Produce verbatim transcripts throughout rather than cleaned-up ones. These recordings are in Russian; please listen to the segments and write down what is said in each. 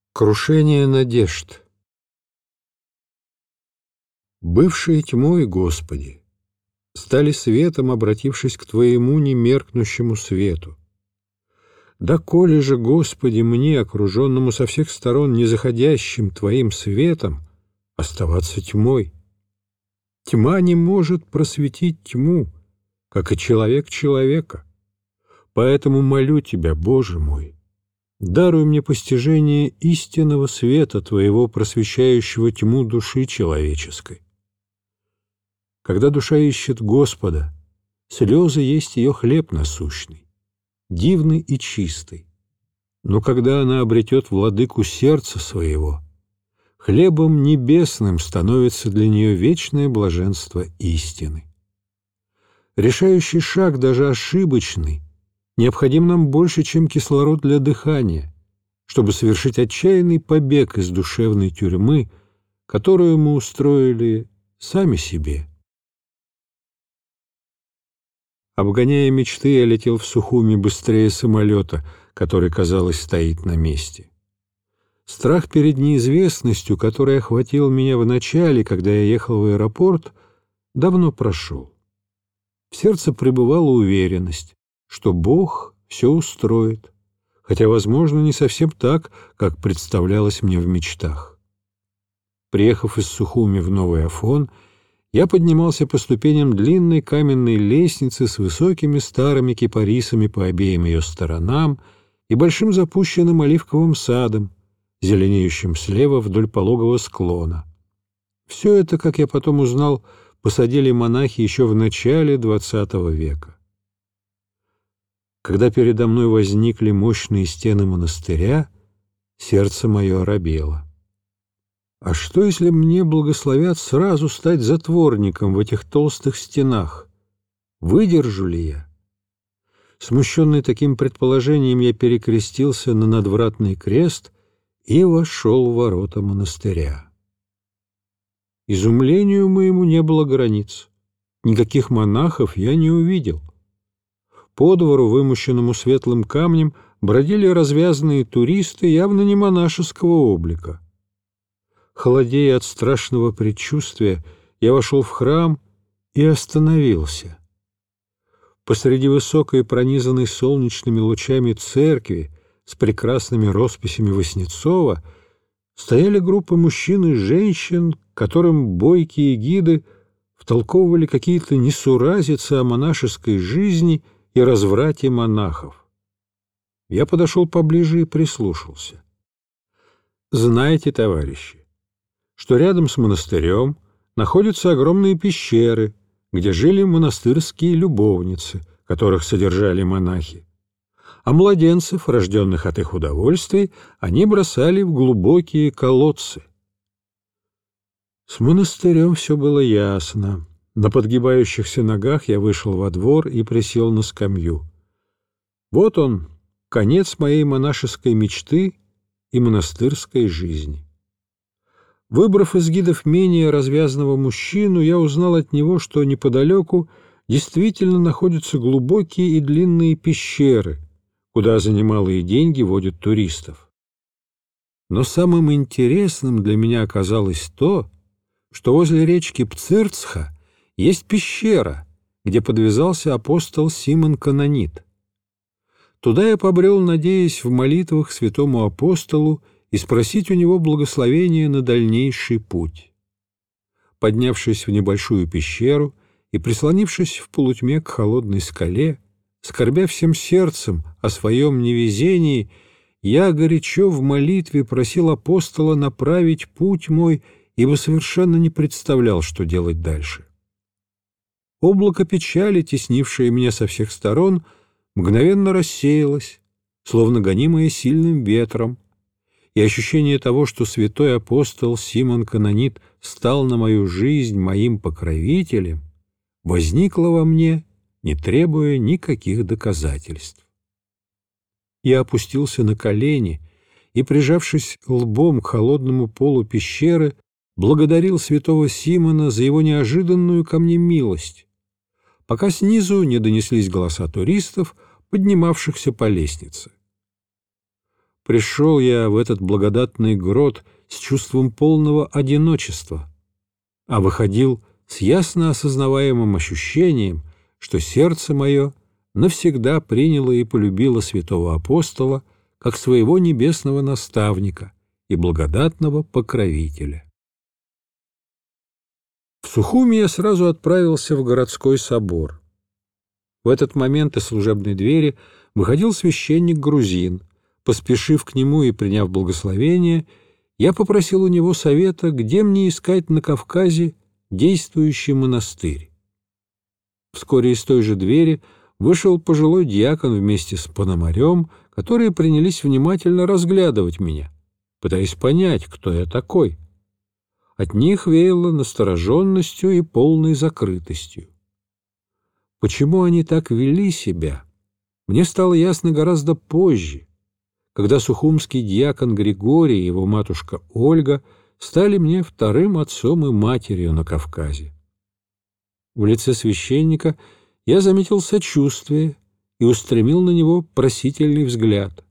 Крушение надежд. Бывшие тьмой, Господи, стали светом, обратившись к Твоему немеркнущему свету. Доколе же, Господи, мне, окруженному со всех сторон незаходящим Твоим светом, оставаться тьмой? Тьма не может просветить тьму, как и человек человека. Поэтому молю Тебя, Боже мой, даруй мне постижение истинного света Твоего, просвещающего тьму души человеческой. Когда душа ищет Господа, слезы есть ее хлеб насущный, дивный и чистый. Но когда она обретет владыку сердца своего, хлебом небесным становится для нее вечное блаженство истины. Решающий шаг, даже ошибочный, необходим нам больше, чем кислород для дыхания, чтобы совершить отчаянный побег из душевной тюрьмы, которую мы устроили сами себе. Обгоняя мечты, я летел в Сухуми быстрее самолета, который, казалось, стоит на месте. Страх перед неизвестностью, который охватил меня в начале, когда я ехал в аэропорт, давно прошел. В сердце пребывала уверенность, что Бог все устроит, хотя, возможно, не совсем так, как представлялось мне в мечтах. Приехав из Сухуми в Новый Афон, я поднимался по ступеням длинной каменной лестницы с высокими старыми кипарисами по обеим ее сторонам и большим запущенным оливковым садом, зеленеющим слева вдоль пологого склона. Все это, как я потом узнал, посадили монахи еще в начале двадцатого века. Когда передо мной возникли мощные стены монастыря, сердце мое оробело. А что, если мне благословят сразу стать затворником в этих толстых стенах? Выдержу ли я? Смущенный таким предположением, я перекрестился на надвратный крест и вошел в ворота монастыря. Изумлению моему не было границ. Никаких монахов я не увидел. По двору, вымощенному светлым камнем, бродили развязанные туристы явно не монашеского облика. Холодея от страшного предчувствия, я вошел в храм и остановился. Посреди высокой, пронизанной солнечными лучами церкви с прекрасными росписями Васнецова стояли группы мужчин и женщин, которым бойкие гиды втолковывали какие-то несуразицы о монашеской жизни и разврате монахов. Я подошел поближе и прислушался. Знаете, товарищи, что рядом с монастырем находятся огромные пещеры, где жили монастырские любовницы, которых содержали монахи, а младенцев, рожденных от их удовольствий, они бросали в глубокие колодцы. С монастырем все было ясно. На подгибающихся ногах я вышел во двор и присел на скамью. Вот он, конец моей монашеской мечты и монастырской жизни. Выбрав из гидов менее развязанного мужчину, я узнал от него, что неподалеку действительно находятся глубокие и длинные пещеры, куда за немалые деньги водят туристов. Но самым интересным для меня оказалось то, что возле речки Пцирцха есть пещера, где подвязался апостол Симон Канонит. Туда я побрел, надеясь в молитвах святому апостолу и спросить у него благословения на дальнейший путь. Поднявшись в небольшую пещеру и прислонившись в полутьме к холодной скале, скорбя всем сердцем о своем невезении, я горячо в молитве просил апостола направить путь мой, ибо совершенно не представлял, что делать дальше. Облако печали, теснившее меня со всех сторон, мгновенно рассеялось, словно гонимое сильным ветром, и ощущение того, что святой апостол Симон Канонит стал на мою жизнь моим покровителем, возникло во мне, не требуя никаких доказательств. Я опустился на колени и, прижавшись лбом к холодному полу пещеры, благодарил святого Симона за его неожиданную ко мне милость, пока снизу не донеслись голоса туристов, поднимавшихся по лестнице. Пришел я в этот благодатный грот с чувством полного одиночества, а выходил с ясно осознаваемым ощущением, что сердце мое навсегда приняло и полюбило святого апостола как своего небесного наставника и благодатного покровителя. В Сухуми я сразу отправился в городской собор. В этот момент из служебной двери выходил священник-грузин. Поспешив к нему и приняв благословение, я попросил у него совета, где мне искать на Кавказе действующий монастырь. Вскоре из той же двери вышел пожилой дьякон вместе с пономарем, которые принялись внимательно разглядывать меня, пытаясь понять, кто я такой. От них веяло настороженностью и полной закрытостью. Почему они так вели себя, мне стало ясно гораздо позже, когда сухумский дьякон Григорий и его матушка Ольга стали мне вторым отцом и матерью на Кавказе. В лице священника я заметил сочувствие и устремил на него просительный взгляд.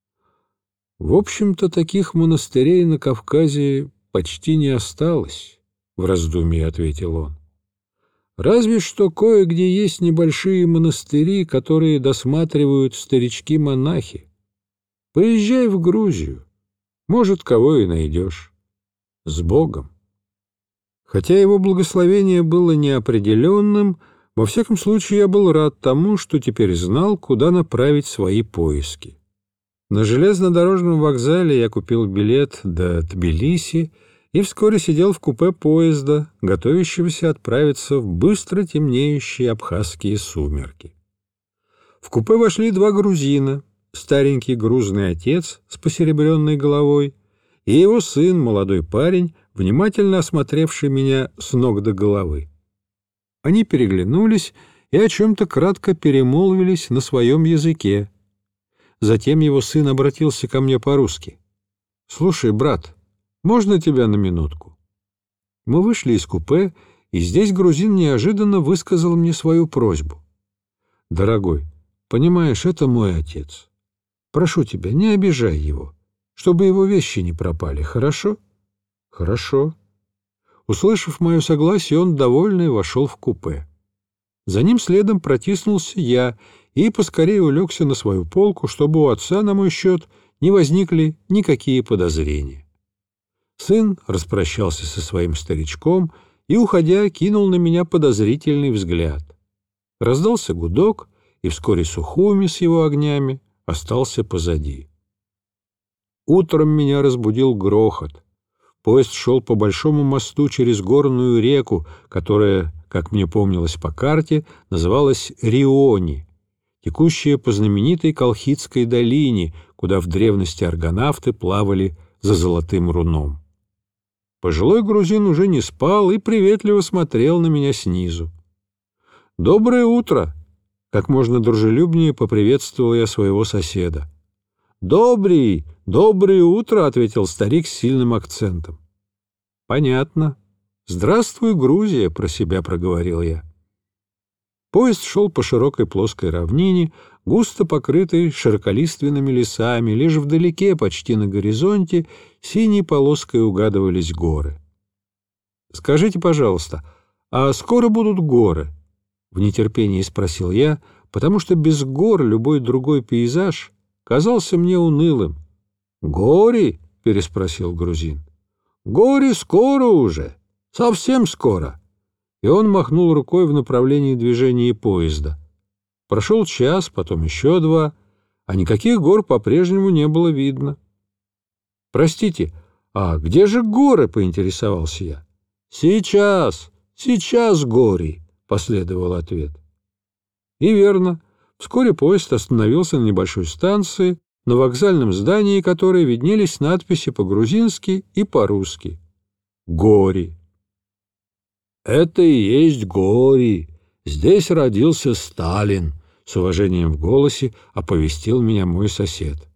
В общем-то, таких монастырей на Кавказе почти не осталось, — в раздумье ответил он. Разве что кое-где есть небольшие монастыри, которые досматривают старички-монахи. Поезжай в Грузию, может, кого и найдешь. С Богом. Хотя его благословение было неопределенным, во всяком случае я был рад тому, что теперь знал, куда направить свои поиски. На железнодорожном вокзале я купил билет до Тбилиси и вскоре сидел в купе поезда, готовящегося отправиться в быстро темнеющие абхазские сумерки. В купе вошли два грузина, старенький грузный отец с посеребренной головой и его сын, молодой парень, внимательно осмотревший меня с ног до головы. Они переглянулись и о чем-то кратко перемолвились на своем языке. Затем его сын обратился ко мне по-русски. «Слушай, брат, можно тебя на минутку?» Мы вышли из купе, и здесь грузин неожиданно высказал мне свою просьбу. «Дорогой, понимаешь, это мой отец. Прошу тебя, не обижай его, чтобы его вещи не пропали, хорошо?» «Хорошо». Услышав мое согласие, он, довольный, вошел в купе. За ним следом протиснулся я и поскорее улегся на свою полку, чтобы у отца на мой счет не возникли никакие подозрения. Сын распрощался со своим старичком и, уходя, кинул на меня подозрительный взгляд. Раздался гудок, и вскоре Сухуми с его огнями остался позади. Утром меня разбудил грохот. Поезд шел по большому мосту через горную реку, которая, как мне помнилось по карте, называлась Риони, текущая по знаменитой Колхидской долине, куда в древности аргонавты плавали за золотым руном. Пожилой грузин уже не спал и приветливо смотрел на меня снизу. «Доброе утро!» — как можно дружелюбнее поприветствовал я своего соседа. «Добрый, доброе утро!» — ответил старик с сильным акцентом. «Понятно. Здравствуй, Грузия!» — про себя проговорил я. Поезд шел по широкой плоской равнине, густо покрытой широколиственными лесами, лишь вдалеке, почти на горизонте, синей полоской угадывались горы. «Скажите, пожалуйста, а скоро будут горы?» — в нетерпении спросил я, потому что без гор любой другой пейзаж казался мне унылым. «Гори?» — переспросил грузин. «Гори скоро уже, совсем скоро». И он махнул рукой в направлении движения поезда. Прошел час, потом еще два, а никаких гор по-прежнему не было видно. «Простите, а где же горы?» — поинтересовался я. «Сейчас, сейчас гори», — последовал ответ. И верно, вскоре поезд остановился на небольшой станции, на вокзальном здании которой виднелись надписи по-грузински и по-русски. «Гори». «Это и есть Гори. Здесь родился Сталин», — с уважением в голосе оповестил меня мой сосед.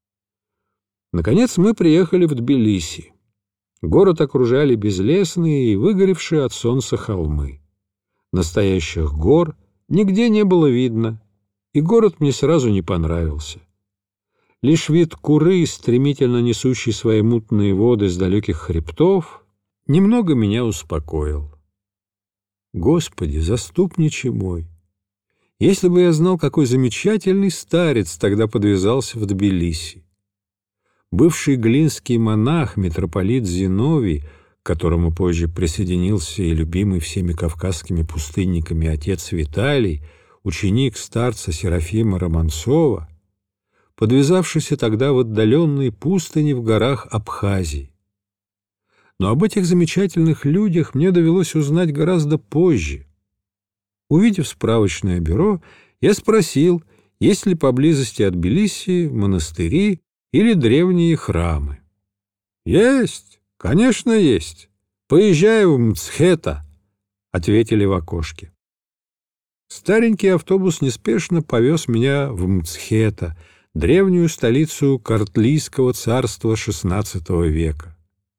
Наконец мы приехали в Тбилиси. Город окружали безлесные и выгоревшие от солнца холмы. Настоящих гор нигде не было видно, и город мне сразу не понравился. Лишь вид Куры, стремительно несущей свои мутные воды с далеких хребтов, немного меня успокоил. Господи, заступниче мой! Если бы я знал, какой замечательный старец тогда подвязался в Тбилиси. Бывший глинский монах, митрополит Зиновий, к которому позже присоединился и любимый всеми кавказскими пустынниками отец Виталий, ученик старца Серафима Романцова, подвязавшийся тогда в отдаленной пустыне в горах Абхазии. Но об этих замечательных людях мне довелось узнать гораздо позже. Увидев справочное бюро, я спросил, есть ли поблизости от Тбилиси монастыри или древние храмы. «Есть, конечно, есть. Поезжай в Мцхета», — ответили в окошке. Старенький автобус неспешно повез меня в Мцхета, древнюю столицу Картлийского царства шестнадцатого века.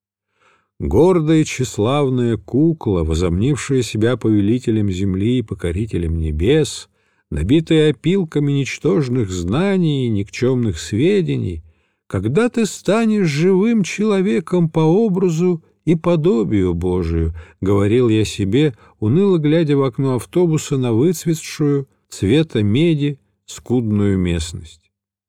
Гордая тщеславная кукла, возомнившая себя повелителем земли и покорителем небес, набитая опилками ничтожных знаний и никчемных сведений, когда ты станешь живым человеком по образу и подобию Божию, — говорил я себе, уныло глядя в окно автобуса на выцветшую, цвета меди, скудную местность.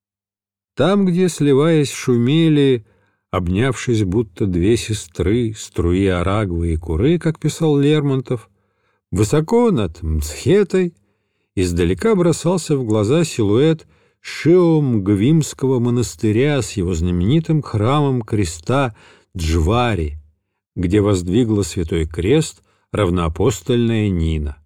Там, где, сливаясь, шумели, обнявшись будто две сестры, струи Арагвы и Куры, как писал Лермонтов, высоко над Мцхетой издалека бросался в глаза силуэт Шиомгвимского монастыря с его знаменитым храмом креста Джвари, где воздвигла святой крест равноапостольная Нина.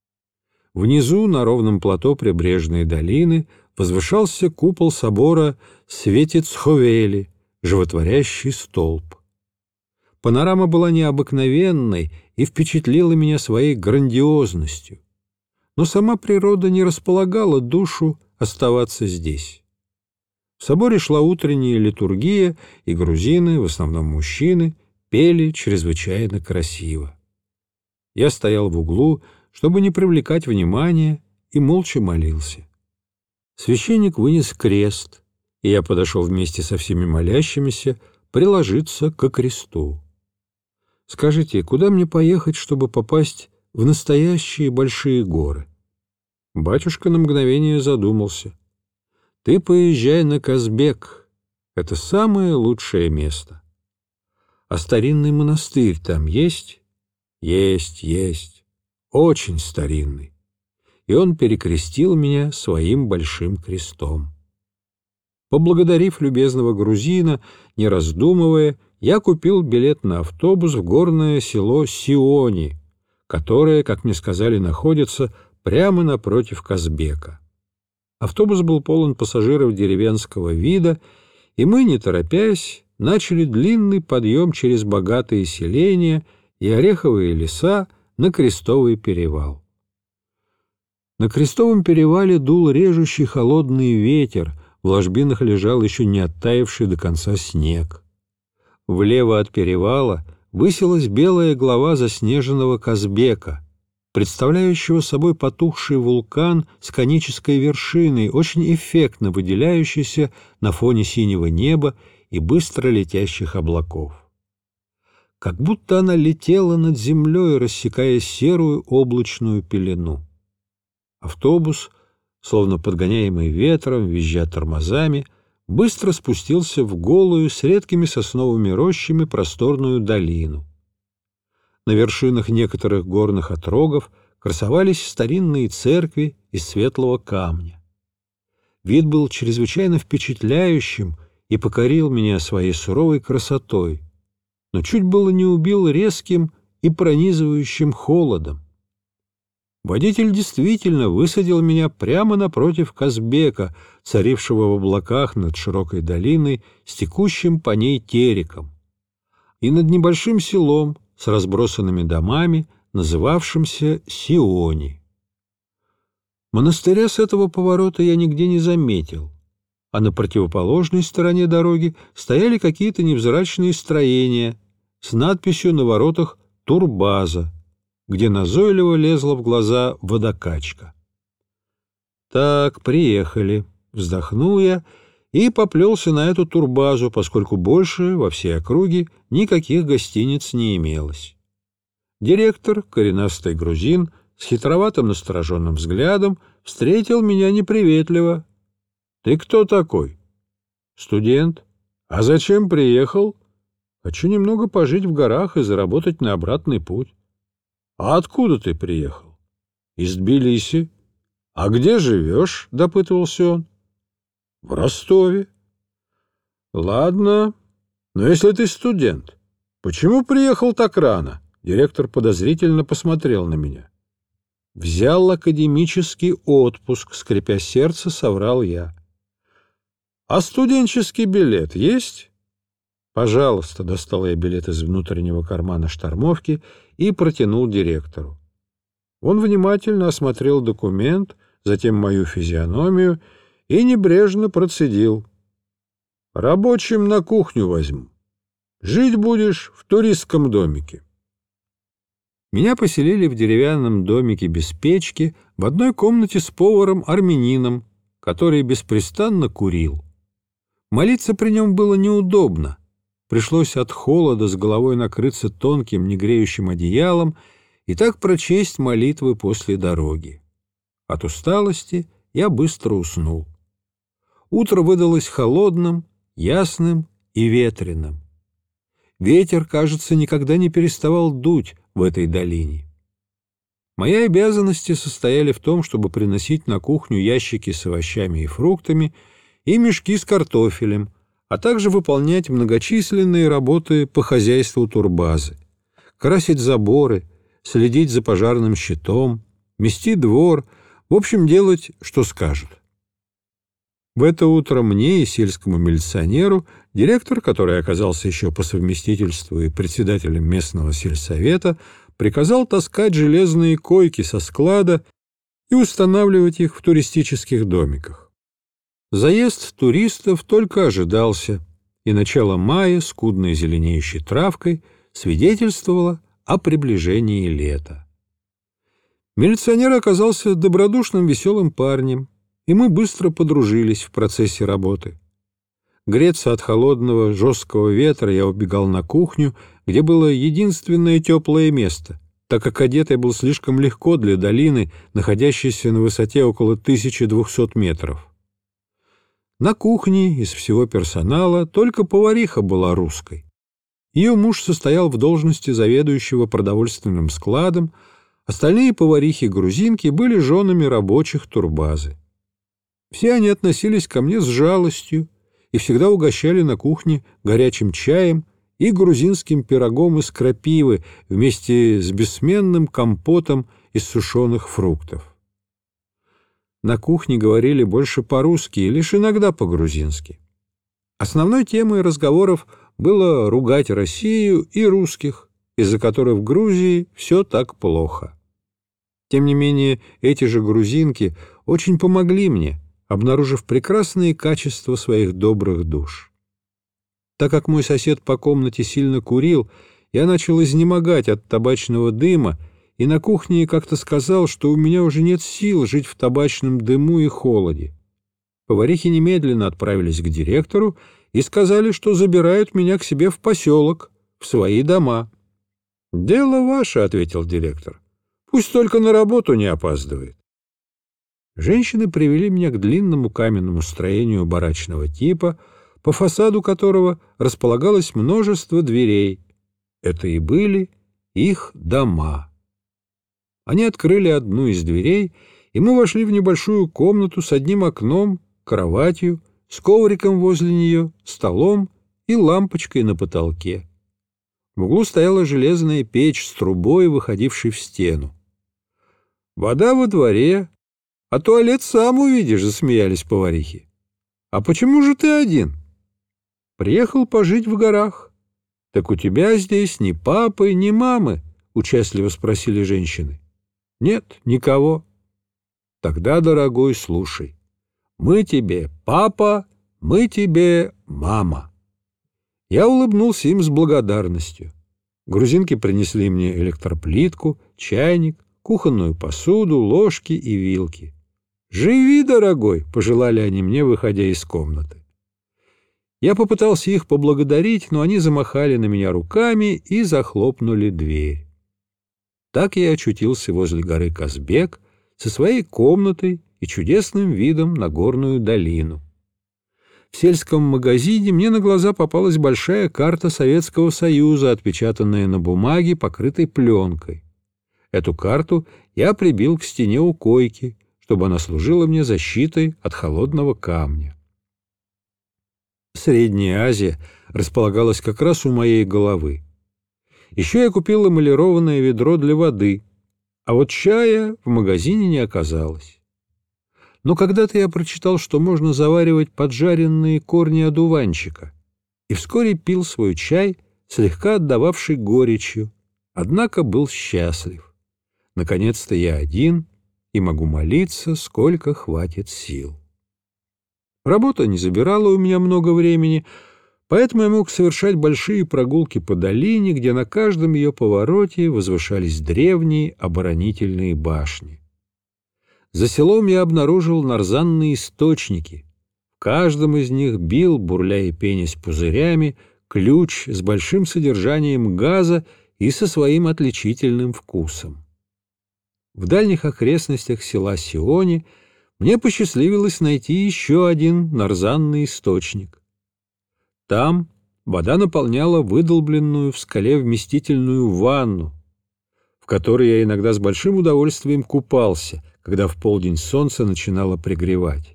Внизу, на ровном плато прибрежной долины, возвышался купол собора Светицховели, животворящий столб. Панорама была необыкновенной и впечатлила меня своей грандиозностью, но сама природа не располагала душу оставаться здесь. В соборе шла утренняя литургия, и грузины, в основном мужчины, пели чрезвычайно красиво. Я стоял в углу, чтобы не привлекать внимания, и молча молился. Священник вынес крест, и я подошел вместе со всеми молящимися приложиться ко кресту. «Скажите, куда мне поехать, чтобы попасть в настоящие большие горы?» Батюшка на мгновение задумался. «Ты поезжай на Казбек. Это самое лучшее место». «А старинный монастырь там есть?» «Есть, есть. Очень старинный». И он перекрестил меня своим большим крестом. Поблагодарив любезного грузина, не раздумывая, я купил билет на автобус в горное село Сиони, которое, как мне сказали, находится прямо напротив Казбека. Автобус был полон пассажиров деревенского вида, и мы, не торопясь, начали длинный подъем через богатые селения и ореховые леса на Крестовый перевал. На Крестовом перевале дул режущий холодный ветер, в ложбинах лежал еще не оттаивший до конца снег. Влево от перевала высилась белая глава заснеженного Казбека, представляющего собой потухший вулкан с конической вершиной, очень эффектно выделяющийся на фоне синего неба и быстро летящих облаков. Как будто она летела над землей, рассекая серую облачную пелену. Автобус, словно подгоняемый ветром, визжа тормозами, быстро спустился в голую с редкими сосновыми рощами просторную долину. На вершинах некоторых горных отрогов красовались старинные церкви из светлого камня. Вид был чрезвычайно впечатляющим и покорил меня своей суровой красотой, но чуть было не убил резким и пронизывающим холодом. Водитель действительно высадил меня прямо напротив Казбека, царившего в облаках над широкой долиной с текущим по ней тереком, и над небольшим селом с разбросанными домами, называвшимся Сиони. Монастыря с этого поворота я нигде не заметил, а на противоположной стороне дороги стояли какие-то невзрачные строения с надписью на воротах «Турбаза», где назойливо лезла в глаза водокачка. «Так, приехали», — вздохнул я и поплелся на эту турбазу, поскольку больше во всей округе никаких гостиниц не имелось. Директор, коренастый грузин, с хитроватым настороженным взглядом, встретил меня неприветливо. — Ты кто такой? — Студент. — А зачем приехал? — Хочу немного пожить в горах и заработать на обратный путь. — А откуда ты приехал? — Из Тбилиси. — А где живешь? — допытывался он. — В Ростове. — Ладно, но если ты студент, почему приехал так рано? Директор подозрительно посмотрел на меня. — Взял академический отпуск, скрипя сердце, соврал я. — А студенческий билет есть? — Пожалуйста, достал я билет из внутреннего кармана штормовки и протянул директору. Он внимательно осмотрел документ, затем мою физиономию и небрежно процедил. — Рабочим на кухню возьму. Жить будешь в туристском домике. Меня поселили в деревянном домике без печки в одной комнате с поваром-армянином, который беспрестанно курил. Молиться при нем было неудобно. Пришлось от холода с головой накрыться тонким негреющим одеялом и так прочесть молитвы после дороги. От усталости я быстро уснул. Утро выдалось холодным, ясным и ветреным. Ветер, кажется, никогда не переставал дуть в этой долине. Мои обязанности состояли в том, чтобы приносить на кухню ящики с овощами и фруктами и мешки с картофелем, а также выполнять многочисленные работы по хозяйству турбазы, красить заборы, следить за пожарным щитом, мести двор, в общем, делать, что скажут. В это утро мне и сельскому милиционеру директор, который оказался еще по совместительству и председателем местного сельсовета, приказал таскать железные койки со склада и устанавливать их в туристических домиках. Заезд туристов только ожидался, и начало мая, скудной зеленеющей травкой, свидетельствовало о приближении лета. Милиционер оказался добродушным, веселым парнем, и мы быстро подружились в процессе работы. Греться от холодного, жесткого ветра я убегал на кухню, где было единственное теплое место, так как одетый был слишком легко для долины, находящейся на высоте около тысячи двухсот метров. На кухне из всего персонала только повариха была русской. Ее муж состоял в должности заведующего продовольственным складом, остальные поварихи-грузинки были женами рабочих турбазы. Все они относились ко мне с жалостью и всегда угощали на кухне горячим чаем и грузинским пирогом из крапивы вместе с бессменным компотом из сушеных фруктов. На кухне говорили больше по-русски и лишь иногда по-грузински. Основной темой разговоров было ругать Россию и русских, из-за которых в Грузии все так плохо. Тем не менее, эти же грузинки очень помогли мне, обнаружив прекрасные качества своих добрых душ. Так как мой сосед по комнате сильно курил, я начал изнемогать от табачного дыма, и на кухне как-то сказал, что у меня уже нет сил жить в табачном дыму и холоде. Поварихи немедленно отправились к директору и сказали, что забирают меня к себе в поселок, в свои дома. — Дело ваше, — ответил директор. — Пусть только на работу не опаздывает. Женщины привели меня к длинному каменному строению барачного типа, по фасаду которого располагалось множество дверей. Это и были их дома. Они открыли одну из дверей, и мы вошли в небольшую комнату с одним окном, кроватью, с ковриком возле нее, столом и лампочкой на потолке. В углу стояла железная печь с трубой, выходившей в стену. «Вода во дворе, а туалет сам увидишь», — засмеялись поварихи. «А почему же ты один?» «Приехал пожить в горах». «Так у тебя здесь ни папы, ни мамы?» — участливо спросили женщины. «Нет, никого». «Тогда, дорогой, слушай. Мы тебе папа, мы тебе мама». Я улыбнулся им с благодарностью. Грузинки принесли мне электроплитку, чайник, кухонную посуду, ложки и вилки. «Живи, дорогой!» — пожелали они мне, выходя из комнаты. Я попытался их поблагодарить, но они замахали на меня руками и захлопнули дверь. Так я очутился возле горы Казбек со своей комнатой и чудесным видом на горную долину. В сельском магазине мне на глаза попалась большая карта Советского Союза, отпечатанная на бумаге, покрытой пленкой. Эту карту я прибил к стене у койки, чтобы она служила мне защитой от холодного камня. Средняя Азия располагалась как раз у моей головы. Еще я купил эмалированное ведро для воды, а вот чая в магазине не оказалось. Но когда-то я прочитал, что можно заваривать поджаренные корни одуванчика, и вскоре пил свой чай, слегка отдававший горечью, однако был счастлив. Наконец-то я один и могу молиться, сколько хватит сил. Работа не забирала у меня много времени, поэтому я мог совершать большие прогулки по долине, где на каждом ее повороте возвышались древние оборонительные башни. За селом я обнаружил нарзанные источники. В каждом из них бил, бурля и пенясь пузырями, ключ с большим содержанием газа и со своим отличительным вкусом. В дальних окрестностях села Сиони мне посчастливилось найти еще один нарзанный источник. Там вода наполняла выдолбленную в скале вместительную ванну, в которой я иногда с большим удовольствием купался, когда в полдень солнце начинало пригревать.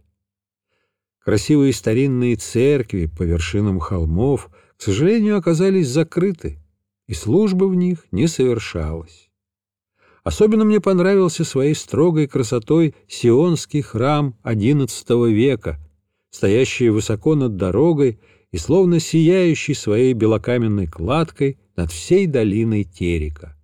Красивые старинные церкви по вершинам холмов, к сожалению, оказались закрыты, и служба в них не совершалась. Особенно мне понравился своей строгой красотой сионский храм одиннадцатого века, стоящий высоко над дорогой и словно сияющий своей белокаменной кладкой над всей долиной Терека.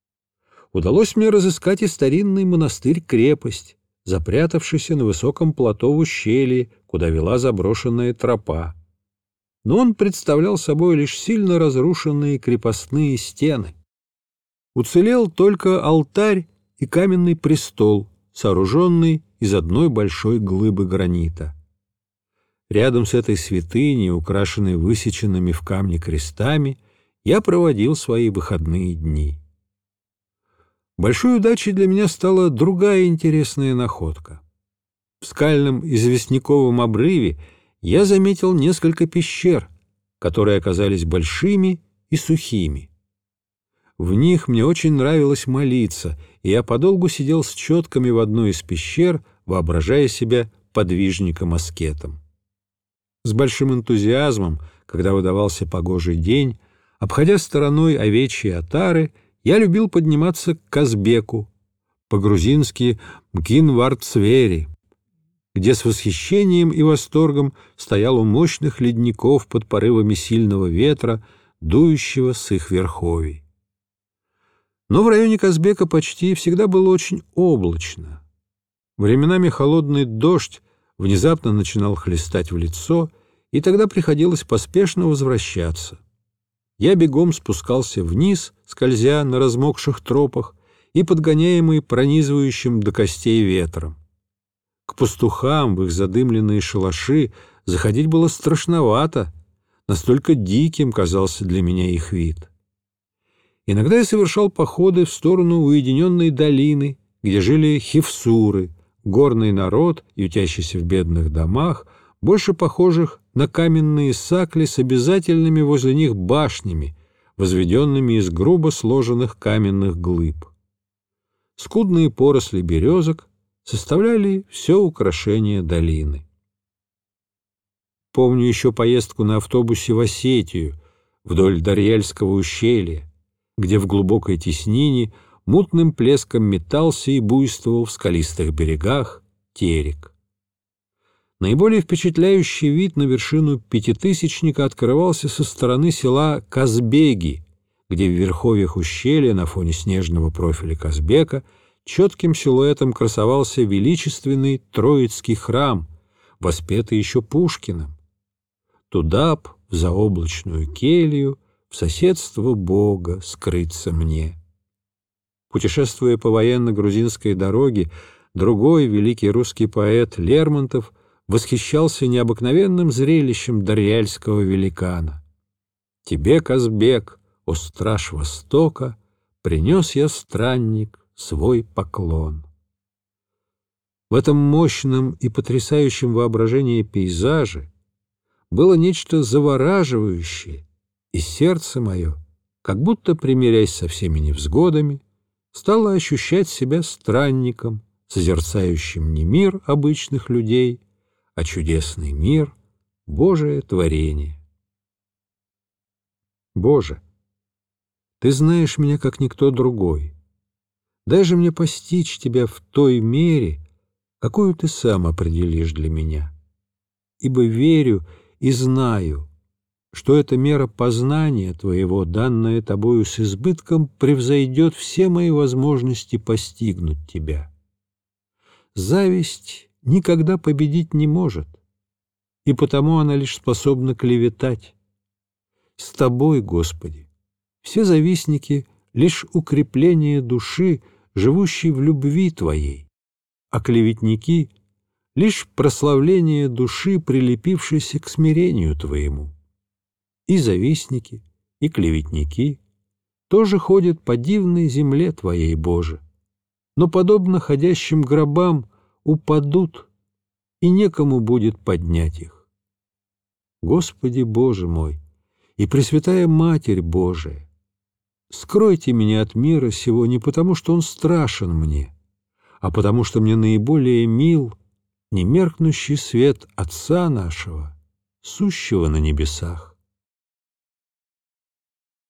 Удалось мне разыскать и старинный монастырь-крепость, запрятавшийся на высоком плато в ущелье, куда вела заброшенная тропа. Но он представлял собой лишь сильно разрушенные крепостные стены. Уцелел только алтарь и каменный престол, сооруженный из одной большой глыбы гранита. Рядом с этой святыней, украшенной высеченными в камне крестами, я проводил свои выходные дни. Большой удачей для меня стала другая интересная находка. В скальном известняковом обрыве я заметил несколько пещер, которые оказались большими и сухими. В них мне очень нравилось молиться, и я подолгу сидел с четками в одной из пещер, воображая себя подвижником-аскетом. С большим энтузиазмом, когда выдавался погожий день, обходя стороной овечьи отары, я любил подниматься к Казбеку, по-грузински Мкинвардцвери, где с восхищением и восторгом стоял у мощных ледников под порывами сильного ветра, дующего с их верховий. Но в районе Казбека почти всегда было очень облачно. Временами холодный дождь внезапно начинал хлестать в лицо, и тогда приходилось поспешно возвращаться. Я бегом спускался вниз, скользя на размокших тропах и подгоняемый пронизывающим до костей ветром. К пастухам в их задымленные шалаши заходить было страшновато, настолько диким казался для меня их вид. Иногда я совершал походы в сторону уединенной долины, где жили хевсуры, горный народ, ютящийся в бедных домах, больше похожих на каменные сакли с обязательными возле них башнями, возведенными из грубо сложенных каменных глыб. Скудные поросли березок составляли все украшение долины. Помню еще поездку на автобусе в Осетию, вдоль Дарьяльского ущелья, где в глубокой теснине мутным плеском метался и буйствовал в скалистых берегах Терек. Наиболее впечатляющий вид на вершину пятитысячника открывался со стороны села Казбеги, где в верховьях ущелья на фоне снежного профиля Казбека четким силуэтом красовался величественный Троицкий храм, воспетый еще Пушкиным. Туда б, в заоблачную келью, в соседство Бога скрыться мне. Путешествуя по военно-грузинской дороге, другой великий русский поэт Лермонтов восхищался необыкновенным зрелищем дарьяльского великана. Тебе, Казбек, о страж Востока, принес я, странник, свой поклон. В этом мощном и потрясающем воображении пейзаже было нечто завораживающее, и сердце мое, как будто примирясь со всеми невзгодами, стало ощущать себя странником, созерцающим не мир обычных людей, а чудесный мир, Божие творение. Боже, Ты знаешь меня, как никто другой. Дай же мне постичь Тебя в той мере, какую Ты сам определишь для меня. Ибо верю и знаю, что эта мера познания Твоего, данная Тобою с избытком, превзойдет все мои возможности постигнуть Тебя. Зависть никогда победить не может, и потому она лишь способна клеветать. С Тобой, Господи, все завистники — лишь укрепление души, живущей в любви Твоей, а клеветники — лишь прославление души, прилепившейся к смирению Твоему. И завистники, и клеветники тоже ходят по дивной земле Твоей, Боже, но, подобно ходящим гробам, упадут, и некому будет поднять их. Господи Боже мой и Пресвятая Матерь Божия, скройте меня от мира сего не потому, что он страшен мне, а потому, что мне наиболее мил немеркнущий свет Отца нашего, сущего на небесах.